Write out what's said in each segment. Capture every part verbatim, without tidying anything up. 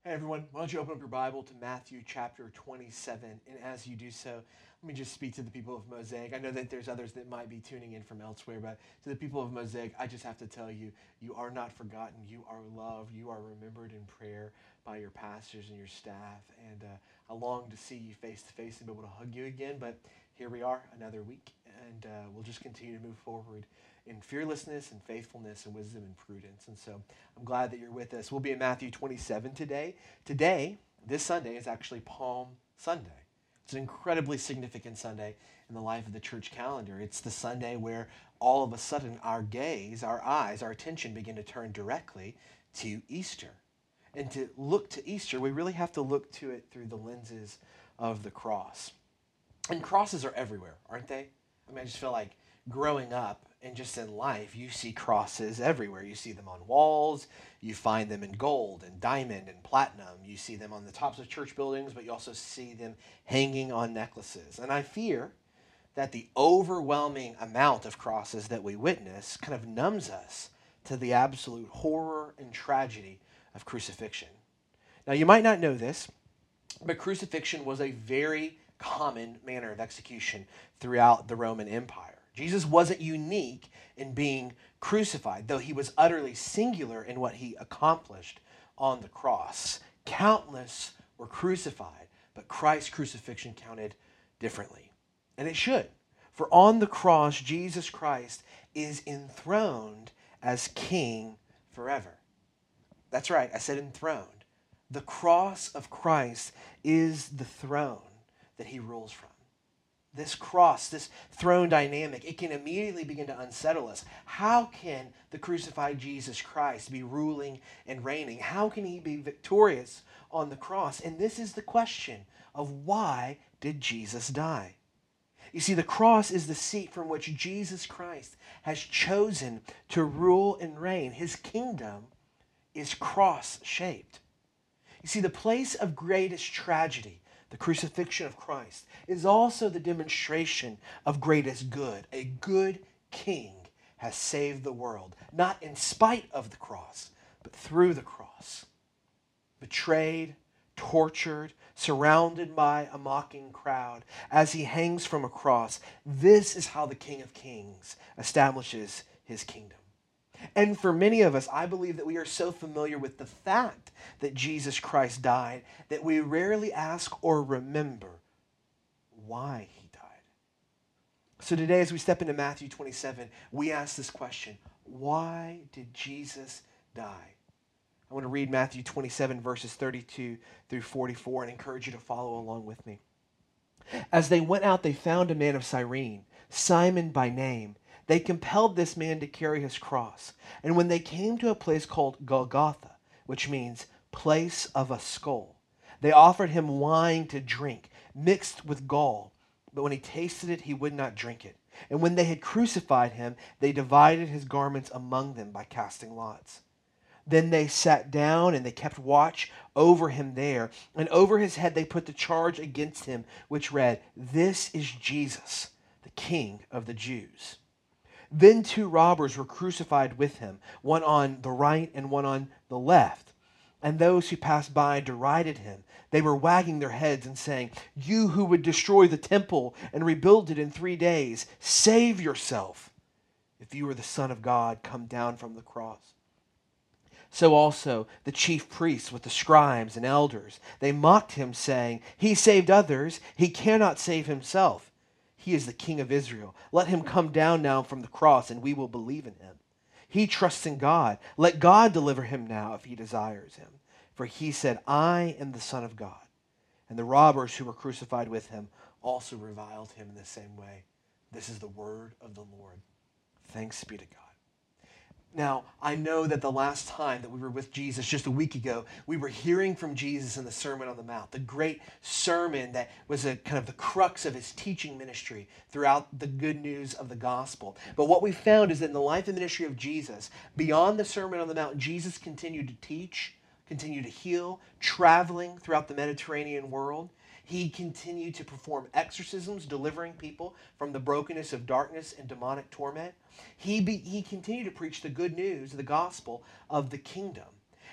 Hey everyone, why don't you open up your Bible to Matthew chapter twenty-seven? And as you do so, let me just speak to the people of Mosaic. I know that there's others that might be tuning in from elsewhere, but to the people of Mosaic, I just have to tell you, you are not forgotten. You are loved. You are remembered in prayer by your pastors and your staff. And uh, I long to see you face to face and be able to hug you again. But here we are, another week, and uh, we'll just continue to move forward in fearlessness and faithfulness and wisdom and prudence. And so I'm glad that you're with us. We'll be in Matthew twenty-seven today. Today, this Sunday, is actually Palm Sunday. It's an incredibly significant Sunday in the life of the church calendar. It's the Sunday where all of a sudden our gaze, our eyes, our attention begin to turn directly to Easter. And to look to Easter, we really have to look to it through the lenses of the cross. And crosses are everywhere, aren't they? I mean, I just feel like growing up and just in life, you see crosses everywhere. You see them on walls. You find them in gold and diamond and platinum. You see them on the tops of church buildings, but you also see them hanging on necklaces. And I fear that the overwhelming amount of crosses that we witness kind of numbs us to the absolute horror and tragedy of crucifixion. Now, you might not know this, but crucifixion was a very common manner of execution throughout the Roman Empire. Jesus wasn't unique in being crucified, though he was utterly singular in what he accomplished on the cross. Countless were crucified, but Christ's crucifixion counted differently. And it should. For on the cross, Jesus Christ is enthroned as king forever. That's right, I said enthroned. The cross of Christ is the throne that he rules from. This cross, this throne dynamic, it can immediately begin to unsettle us. How can the crucified Jesus Christ be ruling and reigning? How can he be victorious on the cross? And this is the question of why did Jesus die? You see, the cross is the seat from which Jesus Christ has chosen to rule and reign. His kingdom is cross-shaped. You see, the place of greatest tragedy, the crucifixion of Christ, is also the demonstration of greatest good. A good king has saved the world, not in spite of the cross, but through the cross. Betrayed, tortured, surrounded by a mocking crowd, as he hangs from a cross, this is how the King of Kings establishes his kingdom. And for many of us, I believe that we are so familiar with the fact that Jesus Christ died that we rarely ask or remember why he died. So today, as we step into Matthew twenty-seven, we ask this question: why did Jesus die? I want to read Matthew twenty-seven, verses thirty-two through forty-four, and encourage you to follow along with me. As they went out, they found a man of Cyrene, Simon by name. They compelled this man to carry his cross. And when they came to a place called Golgotha, which means place of a skull, they offered him wine to drink, mixed with gall. But when he tasted it, he would not drink it. And when they had crucified him, they divided his garments among them by casting lots. Then they sat down and they kept watch over him there. And over his head they put the charge against him, which read, "This is Jesus, the King of the Jews." Then two robbers were crucified with him, one on the right and one on the left. And those who passed by derided him. They were wagging their heads and saying, "You who would destroy the temple and rebuild it in three days, save yourself. If you are the Son of God, come down from the cross." So also the chief priests with the scribes and elders, they mocked him, saying, "He saved others, he cannot save himself. He is the King of Israel. Let him come down now from the cross, and we will believe in him. He trusts in God. Let God deliver him now if he desires him. For he said, 'I am the Son of God.'" And the robbers who were crucified with him also reviled him in the same way. This is the word of the Lord. Thanks be to God. Now, I know that the last time that we were with Jesus, just a week ago, we were hearing from Jesus in the Sermon on the Mount, the great sermon that was a kind of the crux of his teaching ministry throughout the good news of the gospel. But what we found is that in the life and ministry of Jesus, beyond the Sermon on the Mount, Jesus continued to teach, continued to heal, traveling throughout the Mediterranean world. He continued to perform exorcisms, delivering people from the brokenness of darkness and demonic torment. He, be, he continued to preach the good news, the gospel of the kingdom.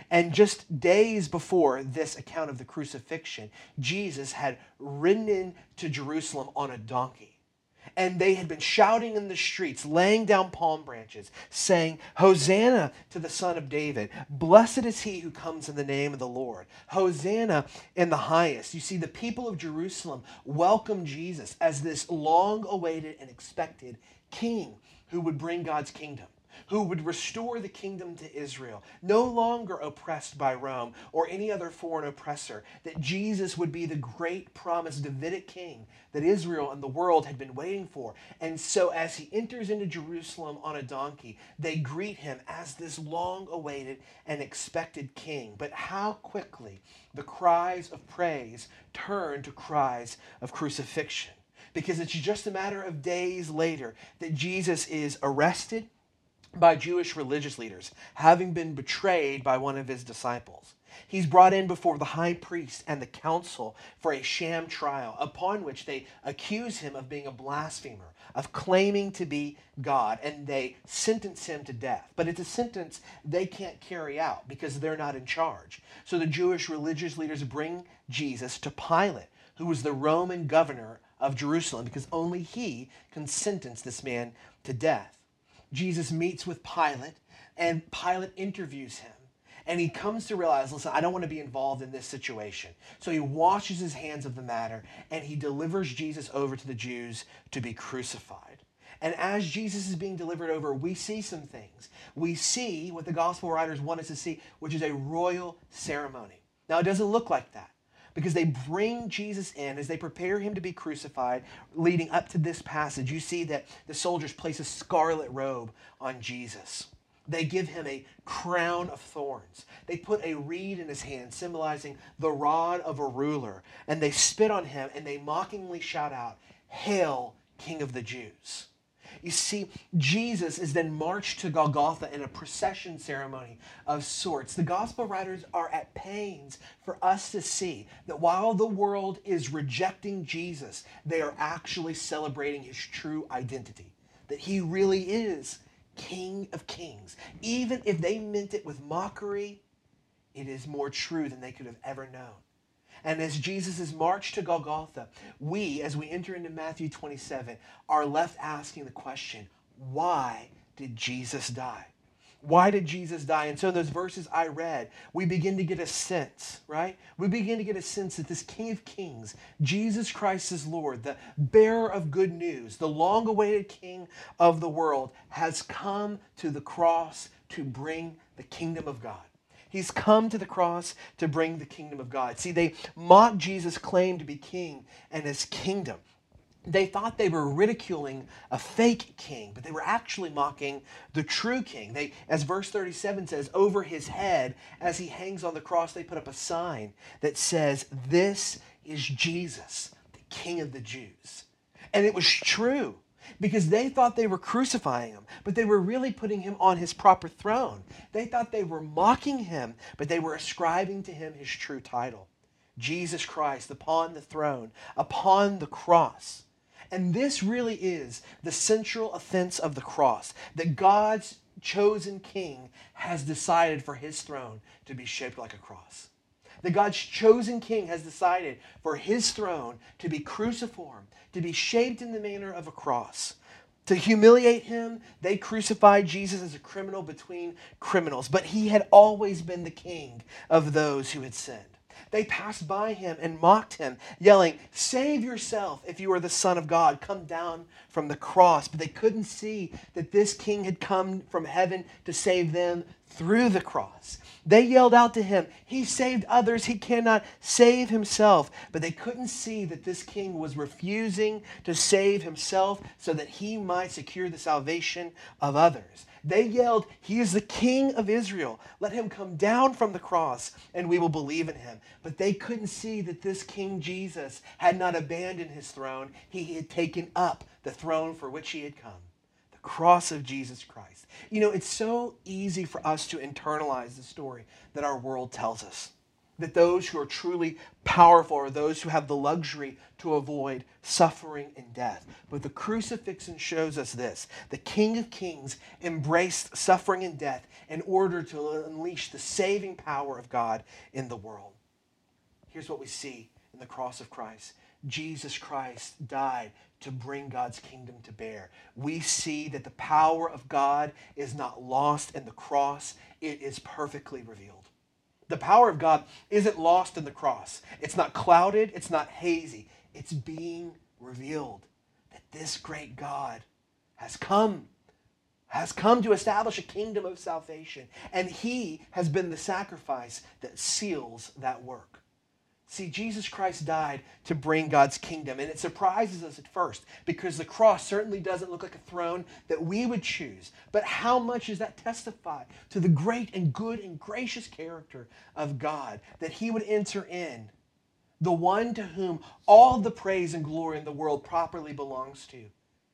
And just days before this account of the crucifixion, Jesus had ridden into Jerusalem on a donkey. And they had been shouting in the streets, laying down palm branches, saying, Hosanna to the Son of David. Blessed is he who comes in the name of the Lord. Hosanna in the highest. You see, the people of Jerusalem welcomed Jesus as this long-awaited and expected king who would bring God's kingdom, who would restore the kingdom to Israel, no longer oppressed by Rome or any other foreign oppressor, that Jesus would be the great promised Davidic king that Israel and the world had been waiting for. And so as he enters into Jerusalem on a donkey, they greet him as this long-awaited and expected king. But how quickly the cries of praise turn to cries of crucifixion. Because it's just a matter of days later that Jesus is arrested by Jewish religious leaders, having been betrayed by one of his disciples. He's brought in before the high priest and the council for a sham trial, upon which they accuse him of being a blasphemer, of claiming to be God, and they sentence him to death. But it's a sentence they can't carry out because they're not in charge. So the Jewish religious leaders bring Jesus to Pilate, who was the Roman governor of Jerusalem, because only he can sentence this man to death. Jesus meets with Pilate, and Pilate interviews him. And he comes to realize, listen, I don't want to be involved in this situation. So he washes his hands of the matter, and he delivers Jesus over to the Jews to be crucified. And as Jesus is being delivered over, we see some things. We see what the gospel writers want us to see, which is a royal ceremony. Now, it doesn't look like that, because they bring Jesus in as they prepare him to be crucified. Leading up to this passage, you see that the soldiers place a scarlet robe on Jesus. They give him a crown of thorns. They put a reed in his hand, symbolizing the rod of a ruler. And they spit on him, and they mockingly shout out, "Hail, King of the Jews." You see, Jesus is then marched to Golgotha in a procession ceremony of sorts. The gospel writers are at pains for us to see that while the world is rejecting Jesus, they are actually celebrating his true identity, that he really is King of Kings. Even if they meant it with mockery, it is more true than they could have ever known. And as Jesus is marched to Golgotha, we, as we enter into Matthew twenty-seven, are left asking the question, why did Jesus die? Why did Jesus die? And so in those verses I read, we begin to get a sense, right? We begin to get a sense that this King of Kings, Jesus Christ is Lord, the bearer of good news, the long-awaited King of the world, has come to the cross to bring the kingdom of God. He's come to the cross to bring the kingdom of God. See, they mocked Jesus' claim to be king and his kingdom. They thought they were ridiculing a fake king, but they were actually mocking the true king. They, as verse thirty-seven says, over his head, as he hangs on the cross, they put up a sign that says, "This is Jesus, the King of the Jews." And it was true, because they thought they were crucifying him, but they were really putting him on his proper throne. They thought they were mocking him, but they were ascribing to him his true title. Jesus Christ upon the throne, upon the cross. And this really is the central offense of the cross, that God's chosen king has decided for his throne to be shaped like a cross. That God's chosen king has decided for his throne to be cruciform, to be shaped in the manner of a cross. To humiliate him, they crucified Jesus as a criminal between criminals, but he had always been the king of those who had sinned. They passed by him and mocked him, yelling, "Save yourself if you are the Son of God. Come down from the cross." But they couldn't see that this king had come from heaven to save them through the cross. They yelled out to him, "He saved others. He cannot save himself." But they couldn't see that this king was refusing to save himself so that he might secure the salvation of others. They yelled, "He is the King of Israel. Let him come down from the cross and we will believe in him." But they couldn't see that this King Jesus had not abandoned his throne. He had taken up the throne for which he had come. The cross of Jesus Christ. You know, it's so easy for us to internalize the story that our world tells us. That those who are truly powerful are those who have the luxury to avoid suffering and death. But the crucifixion shows us this. The King of Kings embraced suffering and death in order to unleash the saving power of God in the world. Here's what we see in the cross of Christ. Jesus Christ died to bring God's kingdom to bear. We see that the power of God is not lost in the cross. It is perfectly revealed. The power of God isn't lost in the cross. It's not clouded. It's not hazy. It's being revealed that this great God has come, has come to establish a kingdom of salvation. And he has been the sacrifice that seals that work. See, Jesus Christ died to bring God's kingdom, and it surprises us at first because the cross certainly doesn't look like a throne that we would choose. But how much does that testify to the great and good and gracious character of God, that he would enter in, the one to whom all the praise and glory in the world properly belongs to. And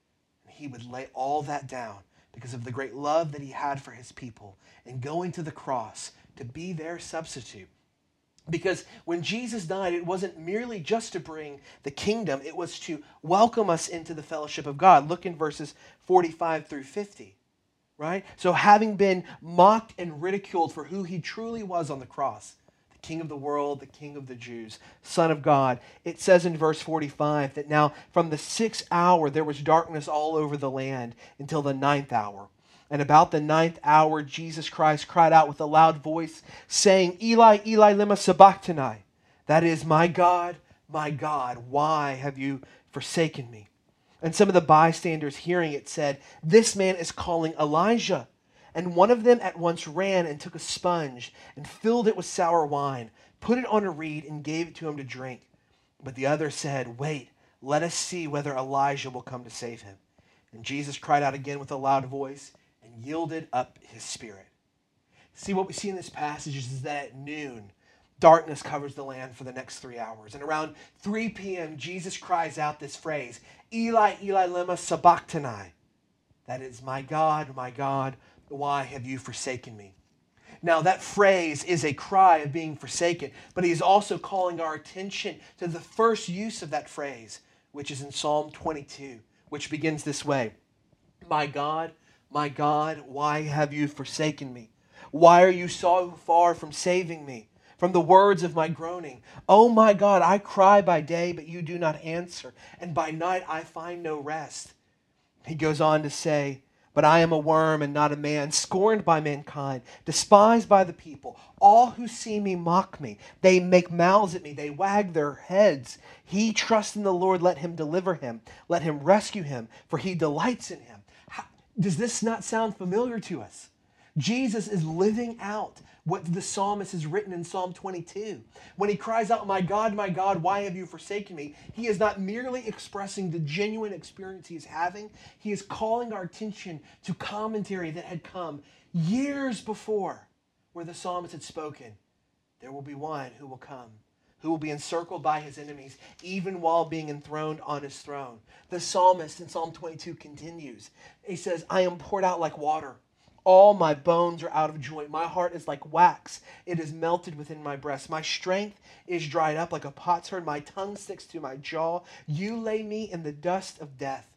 he would lay all that down because of the great love that he had for his people and going to the cross to be their substitute. Because when Jesus died, it wasn't merely just to bring the kingdom, it was to welcome us into the fellowship of God. Look in verses forty-five through fifty, right? So having been mocked and ridiculed for who he truly was on the cross, the King of the world, the King of the Jews, Son of God, it says in verse forty-five that now from the sixth hour there was darkness all over the land until the ninth hour. And about the ninth hour, Jesus Christ cried out with a loud voice, saying, Eli, Eli, lema sabachthani. That is, my God, my God, why have you forsaken me? And some of the bystanders hearing it said, this man is calling Elijah. And one of them at once ran and took a sponge and filled it with sour wine, put it on a reed and gave it to him to drink. But the other said, wait, let us see whether Elijah will come to save him. And Jesus cried out again with a loud voice, and yielded up his spirit. See, what we see in this passage is that at noon, darkness covers the land for the next three hours. And around three p.m., Jesus cries out this phrase, Eli, Eli, lema sabachthani. That is, my God, my God, why have you forsaken me? Now, that phrase is a cry of being forsaken, but he is also calling our attention to the first use of that phrase, which is in Psalm twenty-two, which begins this way, my God, my God, why have you forsaken me? Why are you so far from saving me? From the words of my groaning. Oh my God, I cry by day, but you do not answer. And by night I find no rest. He goes on to say, but I am a worm and not a man, scorned by mankind, despised by the people. All who see me mock me. They make mouths at me. They wag their heads. He trusts in the Lord. Let him deliver him. Let him rescue him, for he delights in him. Does this not sound familiar to us? Jesus is living out what the psalmist has written in Psalm twenty-two. When he cries out, my God, my God, why have you forsaken me? He is not merely expressing the genuine experience he is having. He is calling our attention to commentary that had come years before, where the psalmist had spoken. There will be one who will come, who will be encircled by his enemies, even while being enthroned on his throne. The psalmist in Psalm twenty-two continues. He says, I am poured out like water. All my bones are out of joint. My heart is like wax. It is melted within my breast. My strength is dried up like a potsherd. My tongue sticks to my jaw. You lay me in the dust of death.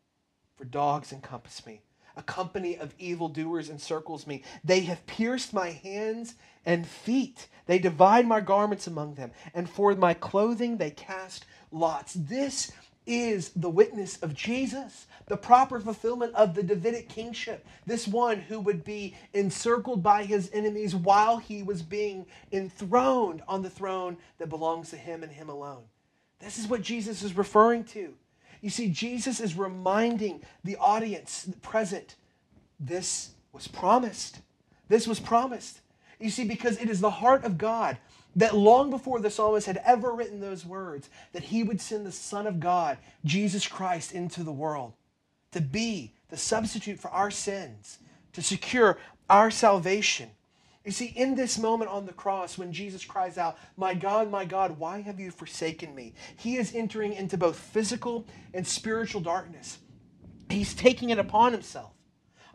For dogs encompass me. A company of evildoers encircles me. They have pierced my hands and feet. They divide my garments among them. And for my clothing they cast lots. This is the witness of Jesus, the proper fulfillment of the Davidic kingship. This one who would be encircled by his enemies while he was being enthroned on the throne that belongs to him and him alone. This is what Jesus is referring to. You see, Jesus is reminding the audience present, this was promised. This was promised. You see, because it is the heart of God that long before the psalmist had ever written those words, that he would send the Son of God, Jesus Christ, into the world to be the substitute for our sins, to secure our salvation. You see, in this moment on the cross, when Jesus cries out, my God, my God, why have you forsaken me? He is entering into both physical and spiritual darkness. He's taking it upon himself.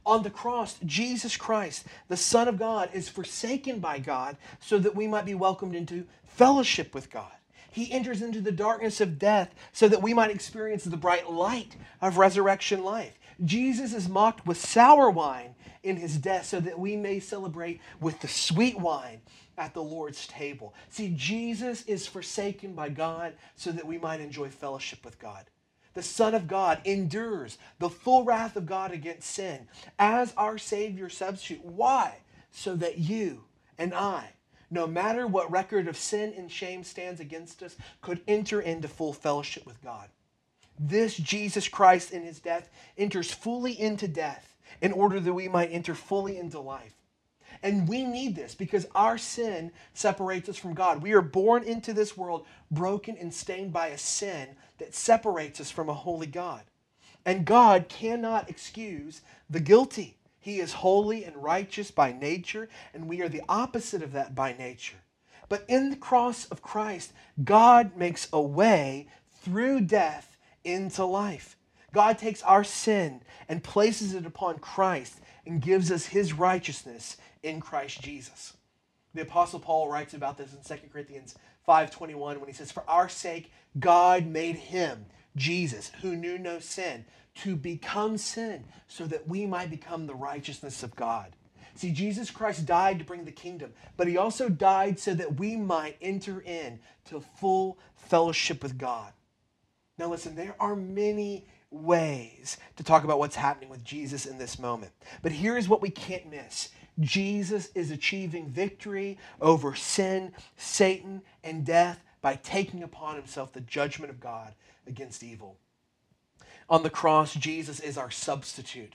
On the cross, Jesus Christ, the Son of God, is forsaken by God so that we might be welcomed into fellowship with God. He enters into the darkness of death so that we might experience the bright light of resurrection life. Jesus is mocked with sour wine in his death so that we may celebrate with the sweet wine at the Lord's table. See, Jesus is forsaken by God so that we might enjoy fellowship with God. The Son of God endures the full wrath of God against sin as our Savior substitute. Why? So that you and I, no matter what record of sin and shame stands against us, could enter into full fellowship with God. This Jesus Christ in his death enters fully into death in order that we might enter fully into life. And we need this because our sin separates us from God. We are born into this world broken and stained by a sin that separates us from a holy God. And God cannot excuse the guilty. He is holy and righteous by nature, and we are the opposite of that by nature. But in the cross of Christ, God makes a way through death into life. God takes our sin and places it upon Christ and gives us his righteousness in Christ Jesus. The Apostle Paul writes about this in Second Corinthians five twenty-one when he says, "For our sake God made him, Jesus, who knew no sin, to become sin so that we might become the righteousness of God." See, Jesus Christ died to bring the kingdom, but he also died so that we might enter in to full fellowship with God. Now listen, there are many ways to talk about what's happening with Jesus in this moment. But here's what we can't miss. Jesus is achieving victory over sin, Satan, and death by taking upon himself the judgment of God against evil. On the cross, Jesus is our substitute.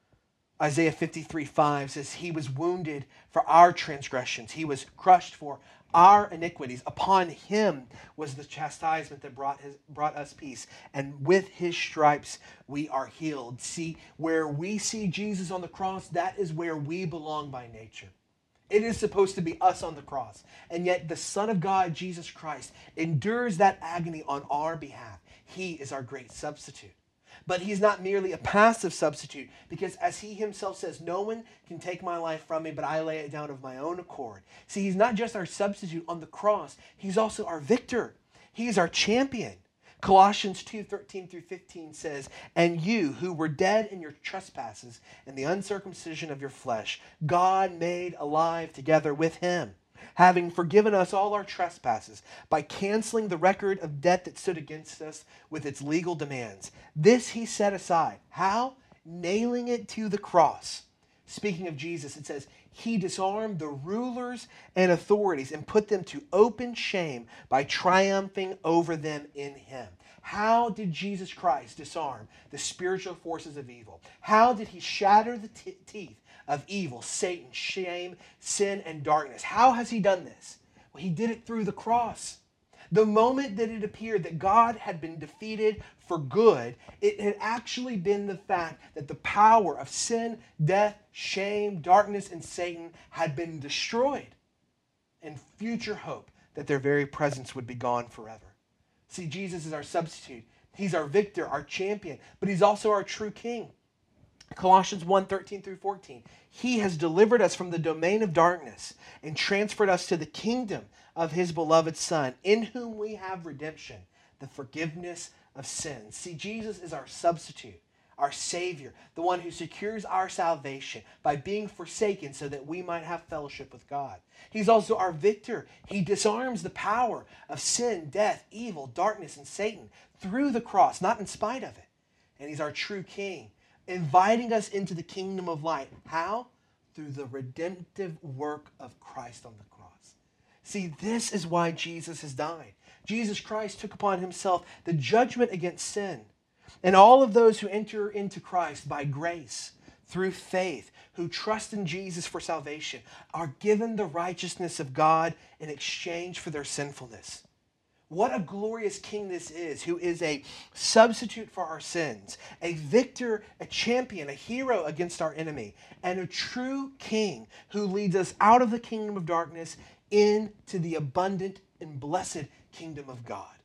Isaiah fifty-three five says, "He was wounded for our transgressions. He was crushed for our iniquities. Upon him was the chastisement that brought, his, brought us peace. And with his stripes we are healed." See, where we see Jesus on the cross, that is where we belong by nature. It is supposed to be us on the cross. And yet the Son of God, Jesus Christ, endures that agony on our behalf. He is our great substitute. But he's not merely a passive substitute, because as he himself says, "No one can take my life from me, but I lay it down of my own accord." See, he's not just our substitute on the cross, he's also our victor. He's our champion. Colossians two thirteen through fifteen says, "And you who were dead in your trespasses and the uncircumcision of your flesh, God made alive together with him, having forgiven us all our trespasses by canceling the record of debt that stood against us with its legal demands. This he set aside." How? Nailing it to the cross. Speaking of Jesus, it says, "He disarmed the rulers and authorities and put them to open shame by triumphing over them in him." How did Jesus Christ disarm the spiritual forces of evil? How did he shatter the t- teeth of evil, Satan, shame, sin, and darkness? How has he done this? Well, he did it through the cross. The moment that it appeared that God had been defeated for good, it had actually been the fact that the power of sin, death, shame, darkness, and Satan had been destroyed, and future hope that their very presence would be gone forever. See, Jesus is our substitute. He's our victor, our champion, but he's also our true king. Colossians one thirteen through fourteen. "He has delivered us from the domain of darkness and transferred us to the kingdom of his beloved Son, in whom we have redemption, the forgiveness of sins." See, Jesus is our substitute, our Savior, the one who secures our salvation by being forsaken so that we might have fellowship with God. He's also our victor. He disarms the power of sin, death, evil, darkness, and Satan through the cross, not in spite of it. And he's our true king, inviting us into the kingdom of light. How? Through the redemptive work of Christ on the cross. See, this is why Jesus has died. Jesus Christ took upon himself the judgment against sin. And all of those who enter into Christ by grace, through faith, who trust in Jesus for salvation, are given the righteousness of God in exchange for their sinfulness. What a glorious king this is, who is a substitute for our sins, a victor, a champion, a hero against our enemy, and a true king who leads us out of the kingdom of darkness into the abundant and blessed kingdom of God.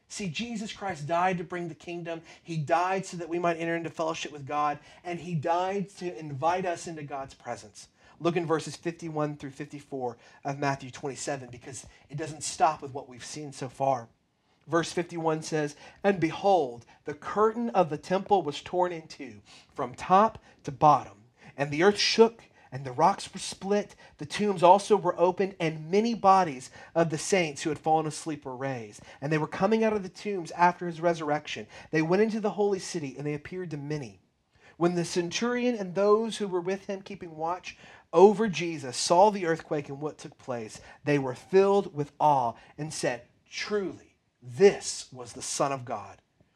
See, Jesus Christ died to bring the kingdom. He died so that we might enter into fellowship with God, and he died to invite us into God's presence. Look in verses fifty-one through fifty-four of Matthew twenty-seven, because it doesn't stop with what we've seen so far. Verse fifty-one says, "And behold, the curtain of the temple was torn in two, from top to bottom, and the earth shook, and the rocks were split. The tombs also were opened, and many bodies of the saints who had fallen asleep were raised. And they were coming out of the tombs after his resurrection. They went into the holy city, and they appeared to many. When the centurion and those who were with him keeping watch over Jesus saw the earthquake and what took place, they were filled with awe and said, 'Truly, this was the Son of God.'"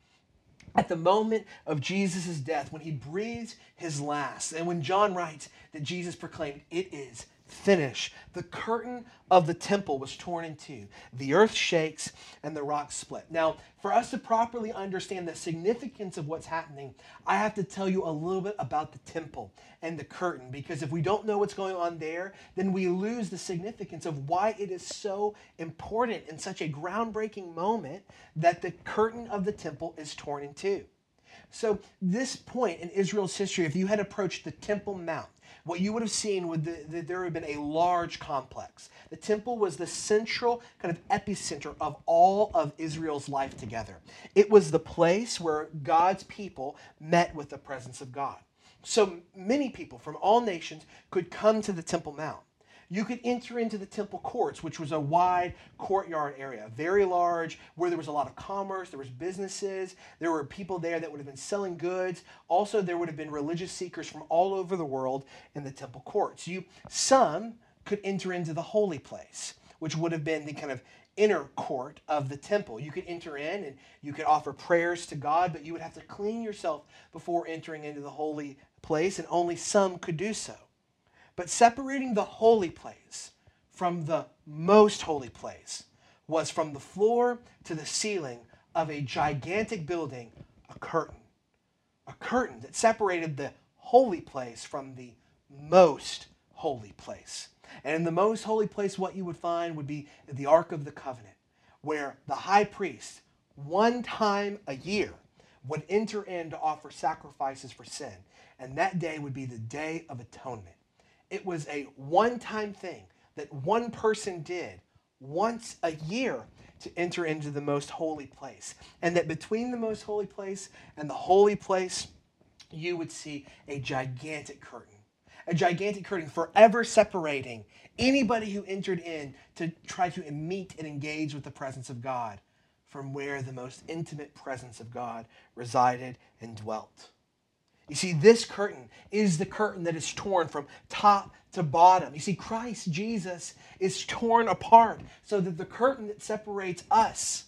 At the moment of Jesus' death, when he breathed his last, and when John writes that Jesus proclaimed, "It is finished," the curtain of the temple was torn in two. The earth shakes and the rocks split. Now, for us to properly understand the significance of what's happening, I have to tell you a little bit about the temple and the curtain, because if we don't know what's going on there, then we lose the significance of why it is so important in such a groundbreaking moment that the curtain of the temple is torn in two. So this point in Israel's history, if you had approached the Temple Mount, what you would have seen would that there would have been a large complex. The temple was the central kind of epicenter of all of Israel's life together. It was the place where God's people met with the presence of God. So many people from all nations could come to the Temple Mount. You could enter into the temple courts, which was a wide courtyard area, very large, where there was a lot of commerce, there was businesses, there were people there that would have been selling goods. Also, there would have been religious seekers from all over the world in the temple courts. You, some could enter into the holy place, which would have been the kind of inner court of the temple. You could enter in and you could offer prayers to God, but you would have to clean yourself before entering into the holy place, and only some could do so. But separating the holy place from the most holy place was, from the floor to the ceiling of a gigantic building, a curtain. A curtain that separated the holy place from the most holy place. And in the most holy place, what you would find would be the Ark of the Covenant, where the high priest, one time a year, would enter in to offer sacrifices for sin. And that day would be the Day of Atonement. It was a one-time thing that one person did once a year to enter into the most holy place. And that between the most holy place and the holy place, you would see a gigantic curtain. A gigantic curtain forever separating anybody who entered in to try to meet and engage with the presence of God from where the most intimate presence of God resided and dwelt. You see, this curtain is the curtain that is torn from top to bottom. You see, Christ Jesus is torn apart so that the curtain that separates us,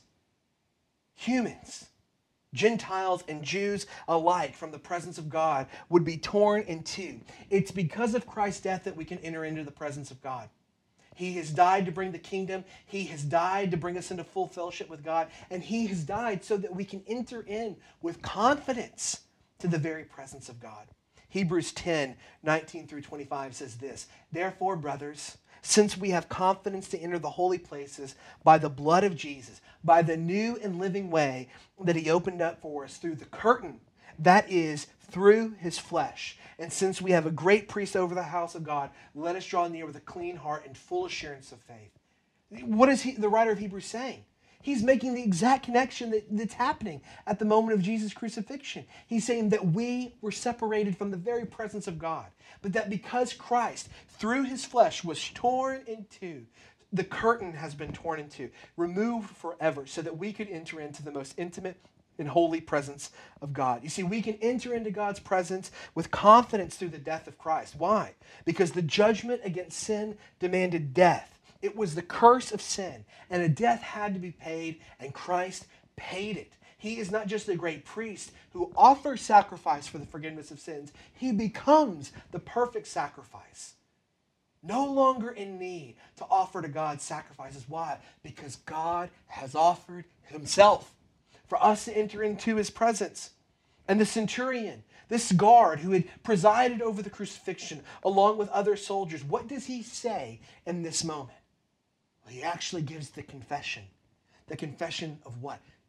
humans, Gentiles and Jews alike, from the presence of God would be torn in two. It's because of Christ's death that we can enter into the presence of God. He has died to bring the kingdom. He has died to bring us into full fellowship with God. And he has died so that we can enter in with confidence to the very presence of God. Hebrews ten, nineteen through twenty-five says this: "Therefore, brothers, since we have confidence to enter the holy places by the blood of Jesus, by the new and living way that he opened up for us through the curtain, that is, through his flesh. And since we have a great priest over the house of God, let us draw near with a clean heart and full assurance of faith." What is he, the writer of Hebrews saying? He's making the exact connection that, that's happening at the moment of Jesus' crucifixion. He's saying that we were separated from the very presence of God, but that because Christ, through his flesh, was torn in two, the curtain has been torn in two, removed forever, so that we could enter into the most intimate and holy presence of God. You see, we can enter into God's presence with confidence through the death of Christ. Why? Because the judgment against sin demanded death. It was the curse of sin, and a death had to be paid, and Christ paid it. He is not just the great priest who offers sacrifice for the forgiveness of sins. He becomes the perfect sacrifice. No longer in need to offer to God sacrifices. Why? Because God has offered himself for us to enter into his presence. And the centurion, this guard who had presided over the crucifixion along with other soldiers, what does he say in this moment? Well, he actually gives the confession. The confession of what?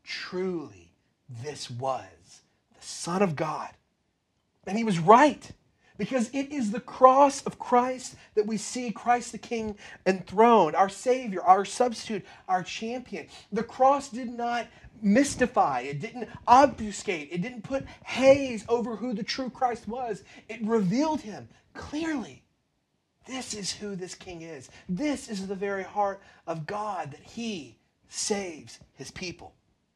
truly this was the Son of God. And he was right, because it is the cross of Christ that we see Christ the King enthroned, our Savior, our substitute, our champion. The cross did not mystify, it didn't obfuscate, it didn't put haze over who the true Christ was. It revealed him clearly. This is who this King is. This is the very heart of God, that he saves his people.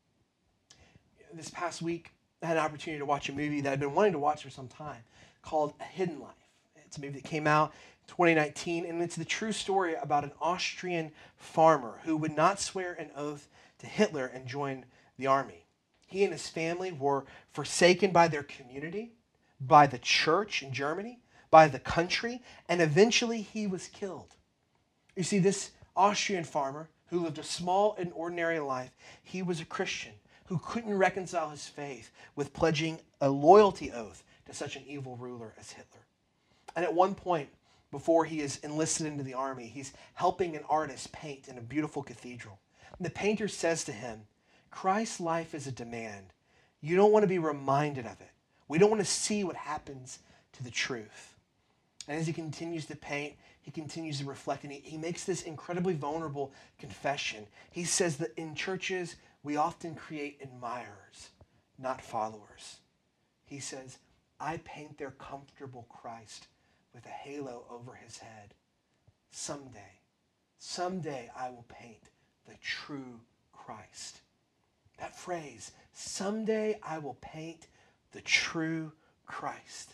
This past week, I had an opportunity to watch a movie that I've been wanting to watch for some time called A Hidden Life. It's a movie that came out in twenty nineteen, and it's the true story about an Austrian farmer who would not swear an oath to Hitler and join the army. He and his family were forsaken by their community, by the church in Germany, by the country, and eventually he was killed. You see, this Austrian farmer who lived a small and ordinary life, he was a Christian who couldn't reconcile his faith with pledging a loyalty oath to such an evil ruler as Hitler. And at one point, before he is enlisted into the army, he's helping an artist paint in a beautiful cathedral. And the painter says to him, Christ's life is a demand. You don't want to be reminded of it. We don't want to see what happens to the truth. And as he continues to paint, he continues to reflect, and he, he makes this incredibly vulnerable confession. He says that in churches, we often create admirers, not followers. He says, I paint their comfortable Christ with a halo over his head. Someday, someday I will paint the true Christ. That phrase, someday I will paint the true Christ.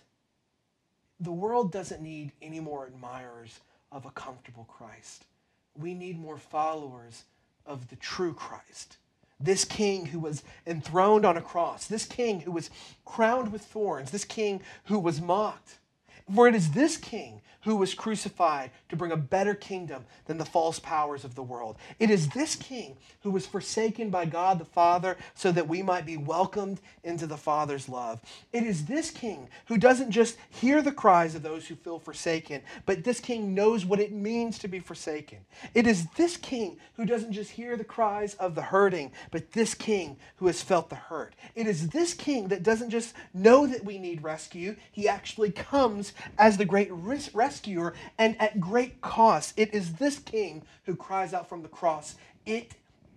The world doesn't need any more admirers of a comfortable Christ. We need more followers of the true Christ. This King who was enthroned on a cross, this King who was crowned with thorns, this King who was mocked. For it is this King who was crucified to bring a better kingdom than the false powers of the world. It is this King who was forsaken by God the Father so that we might be welcomed into the Father's love. It is this King who doesn't just hear the cries of those who feel forsaken, but this King knows what it means to be forsaken. It is this King who doesn't just hear the cries of the hurting, but this King who has felt the hurt. It is this King that doesn't just know that we need rescue, he actually comes as the great res- rescuer and at great cost. It is this King who cries out from the cross, it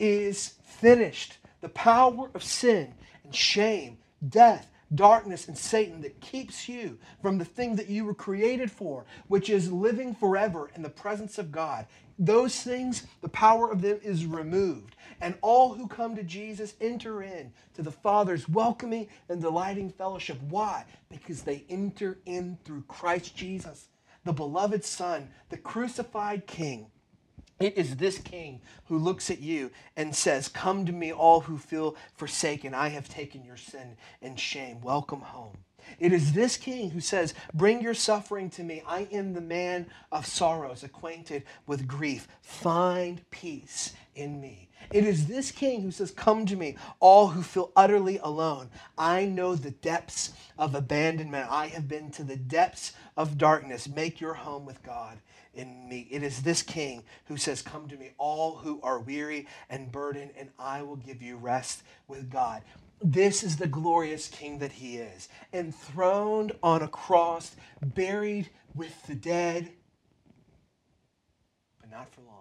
is finished. The power of sin and shame, death, darkness, and Satan that keeps you from the thing that you were created for, which is living forever in the presence of God. Those things, the power of them is removed. And all who come to Jesus enter in to the Father's welcoming and delighting fellowship. Why? Because they enter in through Christ Jesus, the beloved Son, the crucified King. It is this King who looks at you and says, come to me, all who feel forsaken. I have taken your sin and shame. Welcome home. It is this King who says, bring your suffering to me. I am the man of sorrows, acquainted with grief. Find peace in me. It is this King who says, come to me, all who feel utterly alone. I know the depths of abandonment. I have been to the depths of darkness. Make your home with God in me. It is this King who says, come to me, all who are weary and burdened, and I will give you rest with God. This is the glorious King that he is, enthroned on a cross, buried with the dead, but not for long.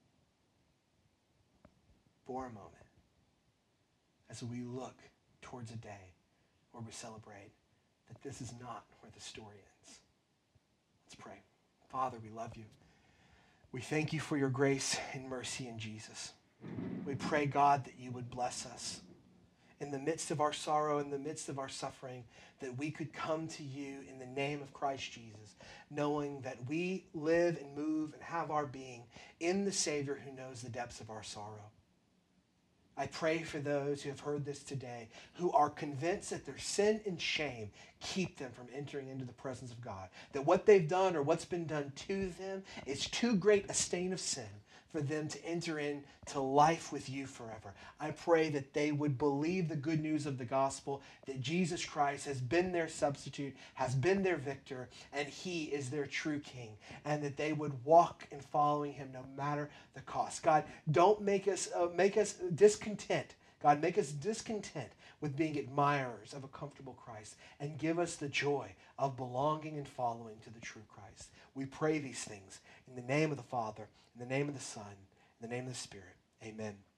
For a moment, as we look towards a day where we celebrate that this is not where the story ends. Let's pray. Father, we love you. We thank you for your grace and mercy in Jesus. We pray, God, that you would bless us in the midst of our sorrow, in the midst of our suffering, that we could come to you in the name of Christ Jesus, knowing that we live and move and have our being in the Savior who knows the depths of our sorrow. I pray for those who have heard this today, who are convinced that their sin and shame keep them from entering into the presence of God, that what they've done or what's been done to them is too great a stain of sin for them to enter into life with you forever. I pray that they would believe the good news of the gospel, that Jesus Christ has been their substitute, has been their victor, and he is their true King, and that they would walk in following him no matter the cost. God, don't make us uh, make us discontent God, make us discontent with being admirers of a comfortable Christ and give us the joy of belonging and following to the true Christ. We pray these things in the name of the Father, in the name of the Son, in the name of the Spirit. Amen.